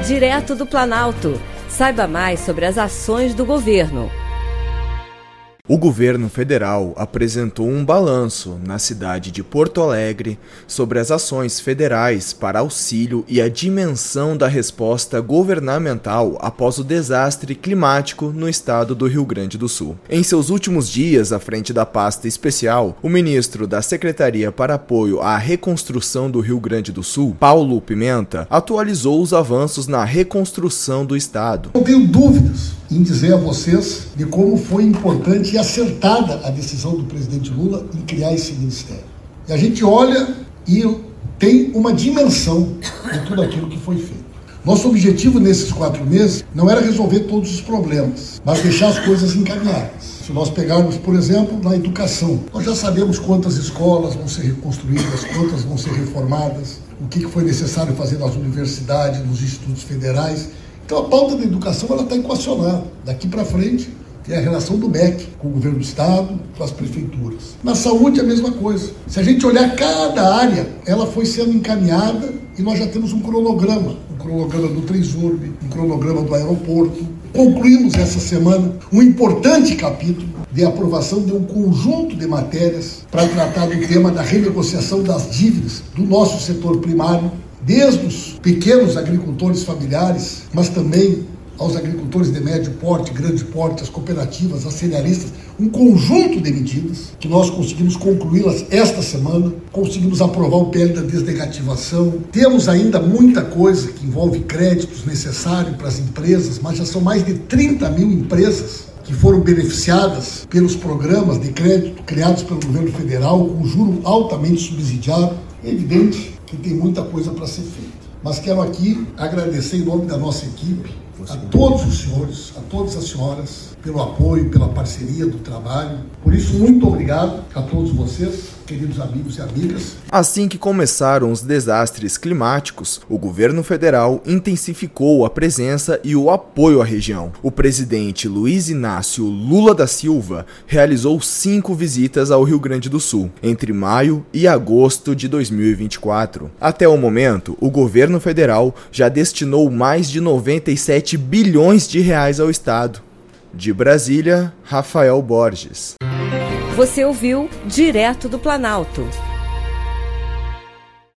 Direto do Planalto. Saiba mais sobre as ações do governo. O governo federal apresentou um balanço na cidade de Porto Alegre sobre as ações federais para auxílio e a dimensão da resposta governamental após o desastre climático no estado do Rio Grande do Sul. Em seus últimos dias à frente da pasta especial, o ministro da Secretaria para Apoio à Reconstrução do Rio Grande do Sul, Paulo Pimenta, atualizou os avanços na reconstrução do estado. Não tenho dúvidas em dizer a vocês de como foi importante e acertada a decisão do presidente Lula em criar esse ministério. E a gente olha e tem uma dimensão de tudo aquilo que foi feito. Nosso objetivo nesses 4 meses não era resolver todos os problemas, mas deixar as coisas encaminhadas. Se nós pegarmos, por exemplo, na educação, nós já sabemos quantas escolas vão ser reconstruídas, quantas vão ser reformadas, o que foi necessário fazer nas universidades, nos institutos federais. Então a pauta da educação está equacionada. Daqui para frente tem a relação do MEC com o governo do estado, com as prefeituras. Na saúde é a mesma coisa. Se a gente olhar cada área, ela foi sendo encaminhada e nós já temos um cronograma do Transurb, um cronograma do aeroporto. Concluímos essa semana um importante capítulo de aprovação de um conjunto de matérias para tratar do tema da renegociação das dívidas do nosso setor primário, desde os pequenos agricultores familiares, mas também aos agricultores de médio porte, grande porte, as cooperativas, as cerealistas, um conjunto de medidas que nós conseguimos concluí-las esta semana, conseguimos aprovar o PL da desnegativação. Temos ainda muita coisa que envolve créditos necessários para as empresas, mas já são mais de 30 mil empresas que foram beneficiadas pelos programas de crédito criados pelo governo federal, com juro altamente subsidiado. É evidente que tem muita coisa para ser feita. Mas quero aqui agradecer em nome da nossa equipe, a todos os senhores, a todas as senhoras, pelo apoio, pela parceria do trabalho. Por isso, muito obrigado a todos vocês, queridos amigos e amigas. Assim que começaram os desastres climáticos, o governo federal intensificou a presença e o apoio à região. O presidente Luiz Inácio Lula da Silva realizou 5 visitas ao Rio Grande do Sul, entre maio e agosto de 2024. Até o momento, o governo federal já destinou mais de 97 bilhões de reais ao estado. De Brasília, Rafael Borges. Você ouviu Direto do Planalto.